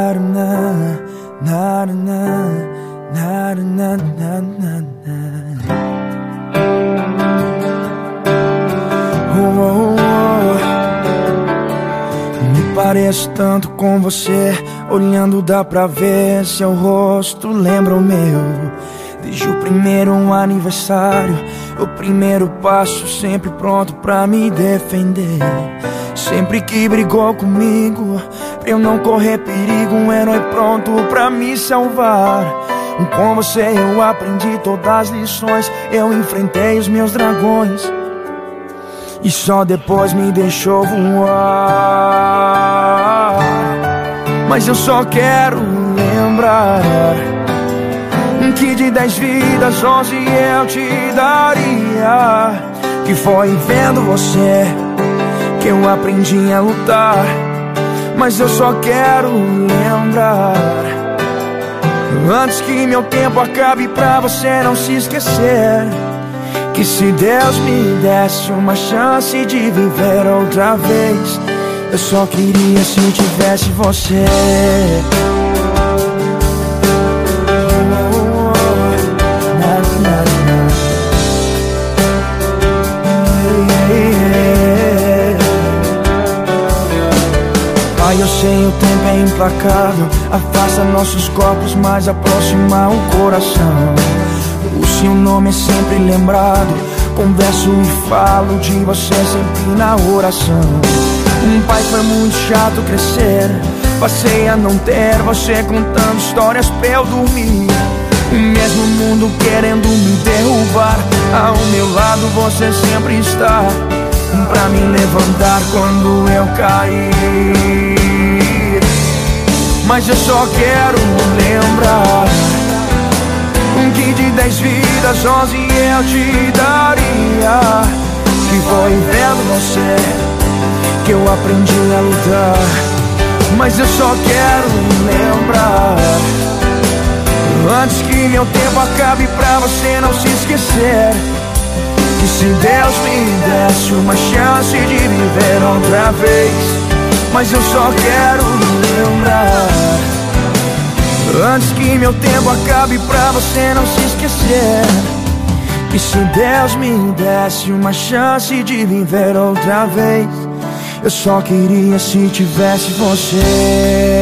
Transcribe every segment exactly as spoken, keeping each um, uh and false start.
na na na na na na na na. Oh, oh, oh. Me pareço tanto com você, olhando dá pra ver seu rosto lembra o meu. Desde o primeiro aniversário, o primeiro passo, sempre pronto pra me defender. Sempre que brigou comigo, pra eu não correr perigo, um herói pronto pra me salvar. Com você eu aprendi todas as lições, eu enfrentei os meus dragões e só depois me deixou voar. Mas eu só quero lembrar que de dez vidas, onze eu te daria. Que foi vendo você que eu aprendi a lutar. Mas eu só quero lembrar, antes que meu tempo acabe, pra você não se esquecer, que se Deus me desse uma chance de viver outra vez, eu só queria se eu tivesse você. Ai, eu sei, o tempo é implacável, afasta nossos corpos, mas aproxima o coração. O seu nome é sempre lembrado, converso e falo de você sempre na oração. Um pai foi muito chato crescer, passei a não ter você contando histórias pra eu dormir. O mesmo mundo querendo me derrubar, ao meu lado você sempre está, pra me levantar quando eu cair. Mas eu só quero lembrar que de dez vidas, onze eu te daria. Que foi vendo você que eu aprendi a lutar. Mas eu só quero lembrar, antes que meu tempo acabe, pra você não se esquecer, que se Deus me desse uma chance de viver outra vez. Mas eu só quero lembrar, antes que meu tempo acabe, pra você não se esquecer, que se Deus me desse uma chance de viver outra vez, eu só queria se tivesse você.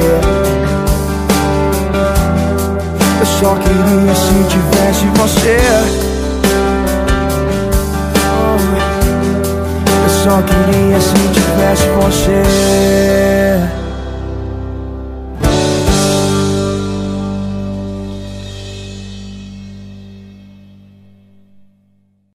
Eu só queria se tivesse você. Eu só queria se tivesse você.